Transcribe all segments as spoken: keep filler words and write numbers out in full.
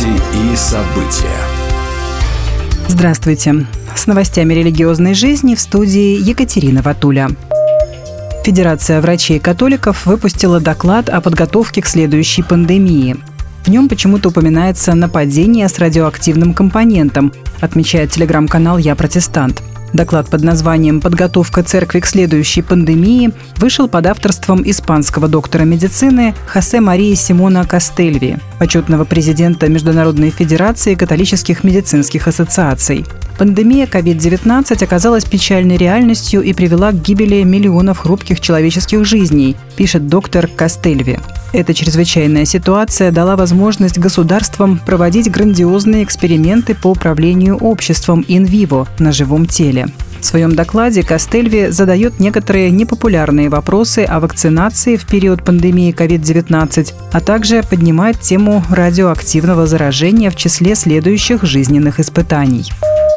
Новости и события. Здравствуйте. С новостями религиозной жизни в студии Екатерина Ватуля. Федерация врачей-католиков выпустила доклад о подготовке к следующей пандемии. В нем почему-то упоминается нападение с радиоактивным компонентом, отмечает телеграм-канал «Я протестант». Доклад под названием «Подготовка церкви к следующей пандемии» вышел под авторством испанского доктора медицины Хосе Марии Симона Кастельви, почетного президента Международной федерации католических медицинских ассоциаций. Пандемия ковид девятнадцать оказалась печальной реальностью и привела к гибели миллионов хрупких человеческих жизней, пишет доктор Кастельви. Эта чрезвычайная ситуация дала возможность государствам проводить грандиозные эксперименты по управлению обществом ин-виво на живом теле. В своем докладе Кастельви задает некоторые непопулярные вопросы о вакцинации в период пандемии ковид девятнадцать, а также поднимает тему радиоактивного заражения в числе следующих жизненных испытаний.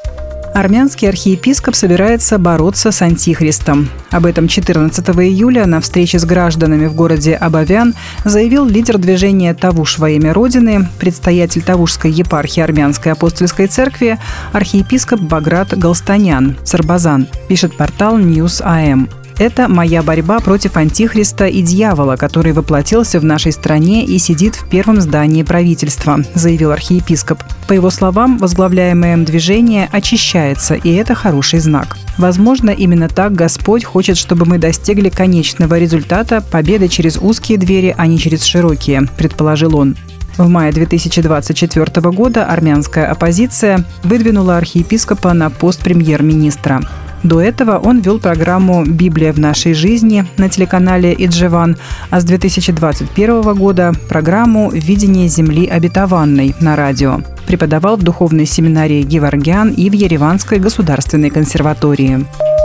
Армянский архиепископ собирается бороться с антихристом. Об этом четырнадцатого июля на встрече с гражданами в городе Абовян заявил лидер движения «Тавуш во имя Родины», предстоятель Тавушской епархии Армянской апостольской церкви, архиепископ Баграт Галстанян, Сарбазан, пишет портал News эй эм. «Это моя борьба против антихриста и дьявола, который воплотился в нашей стране и сидит в первом здании правительства», заявил архиепископ. По его словам, возглавляемое им движение очищается, и это хороший знак. Возможно, именно так Господь хочет, чтобы мы достигли конечного результата победы через узкие двери, а не через широкие, предположил он. В мае две тысячи двадцать четвёртого года армянская оппозиция выдвинула архиепископа на пост премьер-министра. До этого он вел программу «Библия в нашей жизни» на телеканале Иджеван, а с две тысячи двадцать первого года – программу «Видение земли обетованной» на радио. Преподавал в духовной семинарии Геворгян и в Ереванской государственной консерватории.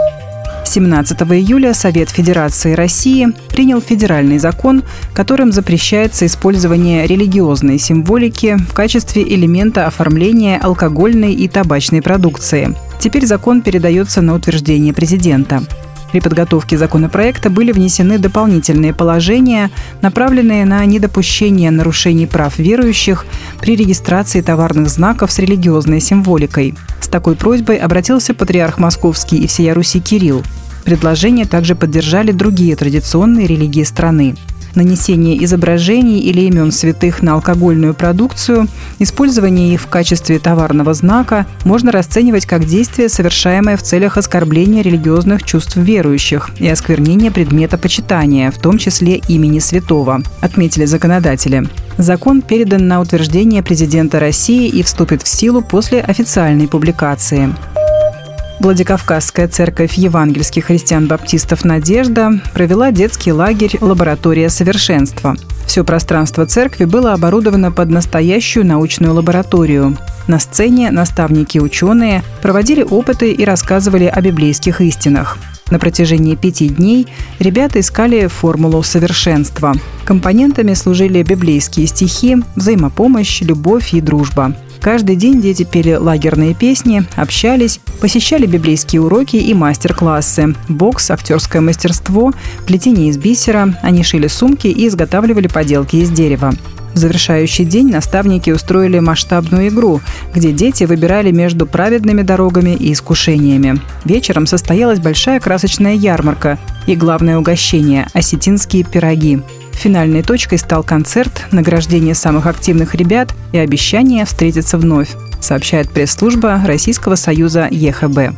семнадцатого июля Совет Федерации России принял федеральный закон, которым запрещается использование религиозной символики в качестве элемента оформления алкогольной и табачной продукции. Теперь закон передается на утверждение президента. При подготовке законопроекта были внесены дополнительные положения, направленные на недопущение нарушений прав верующих при регистрации товарных знаков с религиозной символикой. С такой просьбой обратился патриарх Московский и всея Руси Кирилл. Предложение также поддержали другие традиционные религии страны. Нанесение изображений или имен святых на алкогольную продукцию, использование их в качестве товарного знака можно расценивать как действие, совершаемое в целях оскорбления религиозных чувств верующих и осквернения предмета почитания, в том числе имени святого, отметили законодатели. Закон передан на утверждение президента России и вступит в силу после официальной публикации. Владикавказская церковь евангельских христиан-баптистов «Надежда» провела детский лагерь «Лаборатория совершенства». Все пространство церкви было оборудовано под настоящую научную лабораторию. На сцене наставники и ученые проводили опыты и рассказывали о библейских истинах. На протяжении пяти дней ребята искали формулу совершенства. Компонентами служили библейские стихи, взаимопомощь, любовь и дружба. Каждый день дети пели лагерные песни, общались, посещали библейские уроки и мастер-классы, бокс, актерское мастерство, плетение из бисера, они шили сумки и изготавливали поделки из дерева. В завершающий день наставники устроили масштабную игру, где дети выбирали между праведными дорогами и искушениями. Вечером состоялась большая красочная ярмарка и главное угощение – осетинские пироги. Финальной точкой стал концерт, награждение самых активных ребят и обещание встретиться вновь, сообщает пресс-служба Российского союза е ха бэ.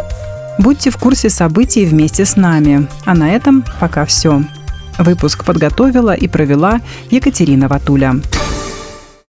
Будьте в курсе событий вместе с нами. А на этом пока все. Выпуск подготовила и провела Екатерина Ватуля.